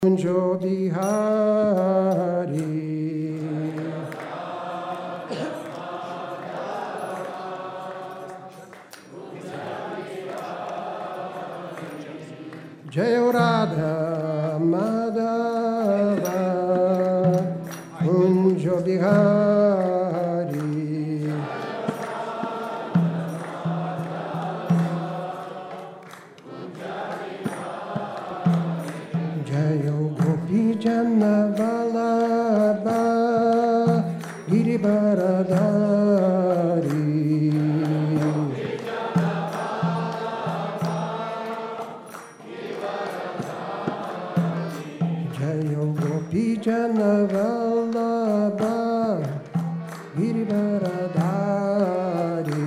Kunjo Bihari Jaya Radha Madhava Kunjo Bihari Jaya Gopi Jana Vallabha Girivaradhari Jaya Gopi Jana Vallabha Girivaradhari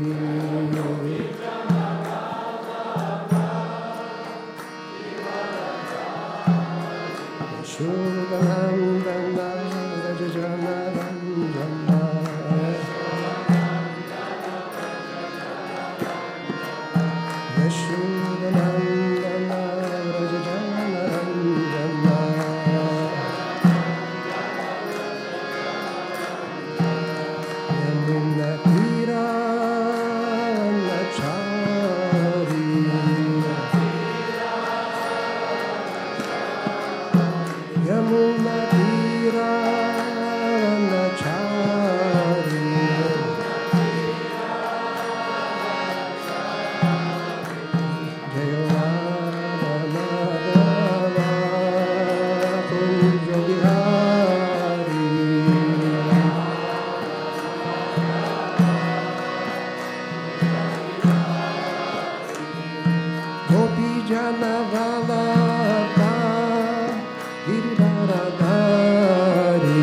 Yashodanandana Rajajana Ranjana Yashodanandana Rajajana Ranjana Yamuna Tira Nachari Yamuna Tira Nachari Jaya Radha Madhava Kunjo Bihari Gopi Jana Vallabha Girivaradhari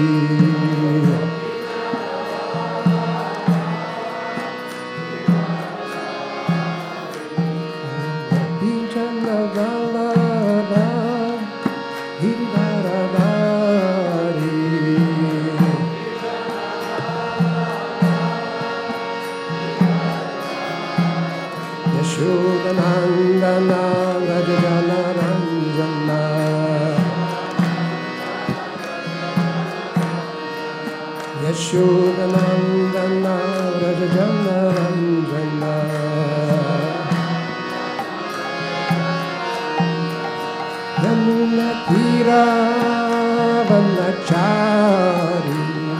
Gopi Jana Vallabha Girivaradhari Yashodanandana Rajajana Ranjana Yashodanandana Rajajana Ranjana Yamuna Tira Vanachari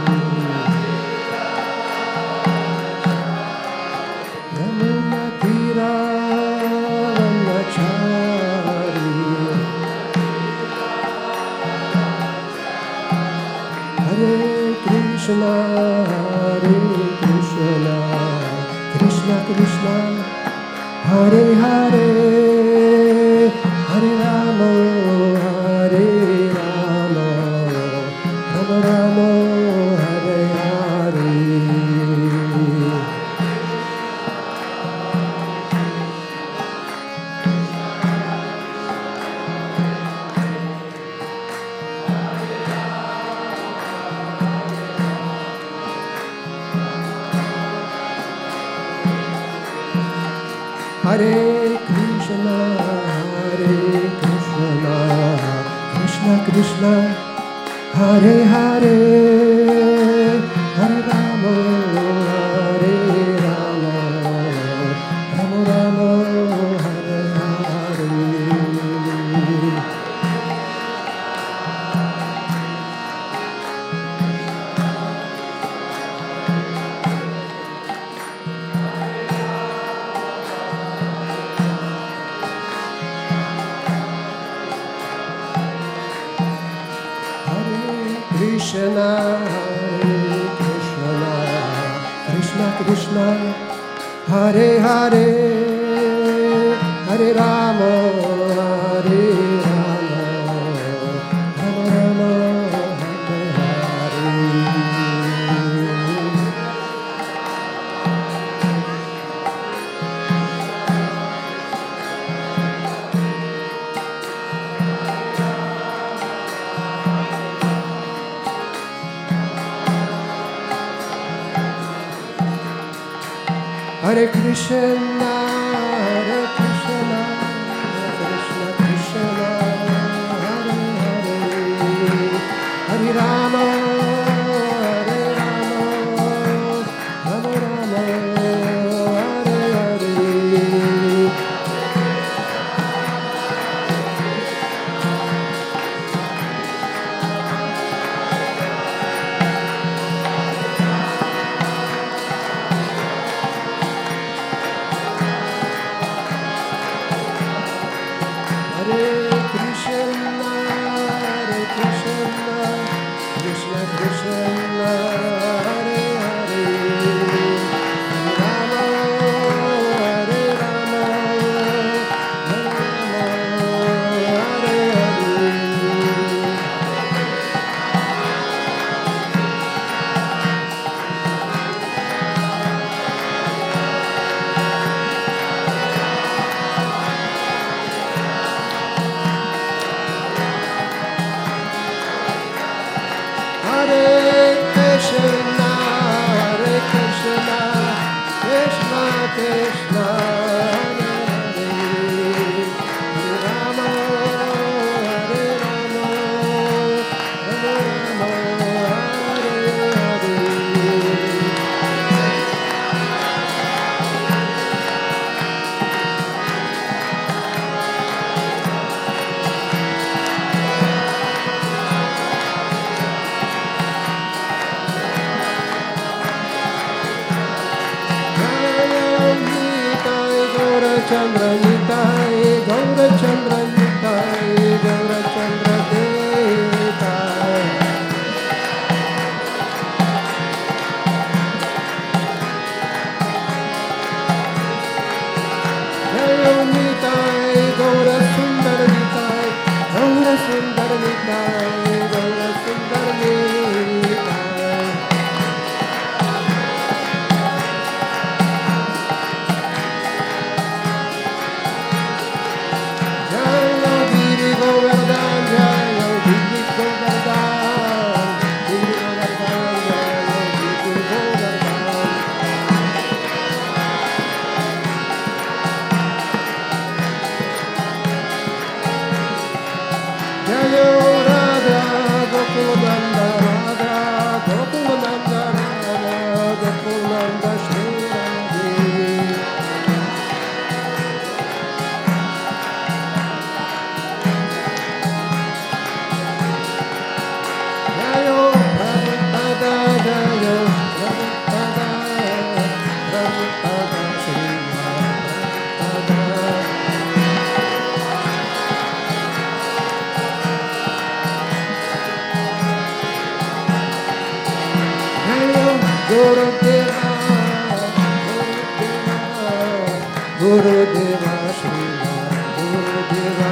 Yamuna Tira Vanachari Hare Krishna Krishna Krishna Hare Hare Hare Rama Hare Rama Rama Rama Hare Hare Hare Krishna Krishna Krishna Hare Hare Hare Rama Hare Rama Rama Rama Hare Hare Krishna Krishna Krishna Hare Hare Hare Rama Hare Rama Rama Rama Hare Hare Hare Krishna Krishna Krishna Hare Krishna, Hare Krishna, Krishna Krishna, Hare Hare, Hare Rama, Hare Rama, Rama Rama, Hare Chandra Nitai, Gaura Chandra Nitai, Gaura Chandra Nitai. Gaura Nitai, Gaura Sundar Nitai, Gaura Sundar Nitai, Gaura Sundar Nitai. Gurudeva, Shri Gurudeva.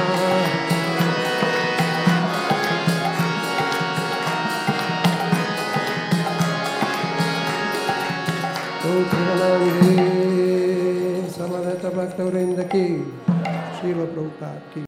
Om Samaveta Bhakta Vrinda ki, Srila Prabhupada ki.